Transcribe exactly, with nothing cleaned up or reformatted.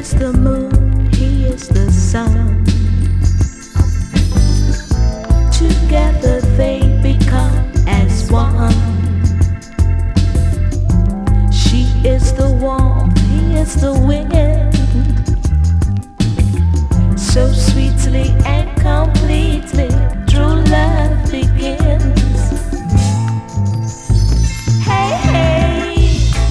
is the moon, he is the sun. Together they become as one. She is the warmth, he is the wind. So sweetly